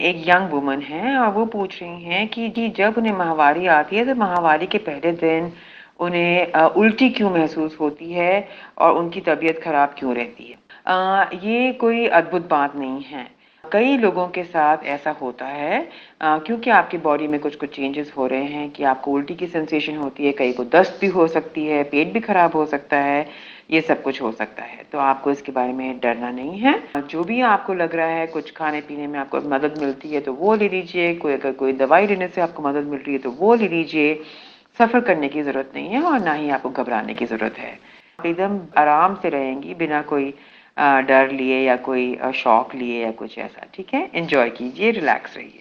एक young woman है और वो पूछ रही हैं कि जी जब उन्हें माहवारी आती है तो माहवारी के पहले दिन उन्हें उल्टी क्यों महसूस होती है और उनकी तबीयत खराब क्यों रहती है। ये कोई अद्भुत बात नहीं है। कई लोगों के साथ ऐसा होता है क्योंकि आपकी बॉडी में कुछ कुछ चेंजेस हो रहे हैं कि आपको उल्टी की सेंसेशन होती है, कई को दस्त भी हो सकती है, पेट भी खराब हो सकता है, ये सब कुछ हो सकता है। तो आपको इसके बारे में डरना नहीं है। जो भी आपको लग रहा है कुछ खाने पीने में आपको मदद मिलती है तो वो ले लीजिए, कोई अगर कोई दवाई लेने से आपको मदद मिल रही है तो वो ले लीजिए। सफ़र करने की ज़रूरत नहीं है और ना ही आपको घबराने की ज़रूरत है। आप एकदम आराम से रहेंगी बिना कोई डर लिए या कोई शौक लिए या कुछ ऐसा। ठीक है, एंजॉय कीजिए, रिलैक्स रहिए।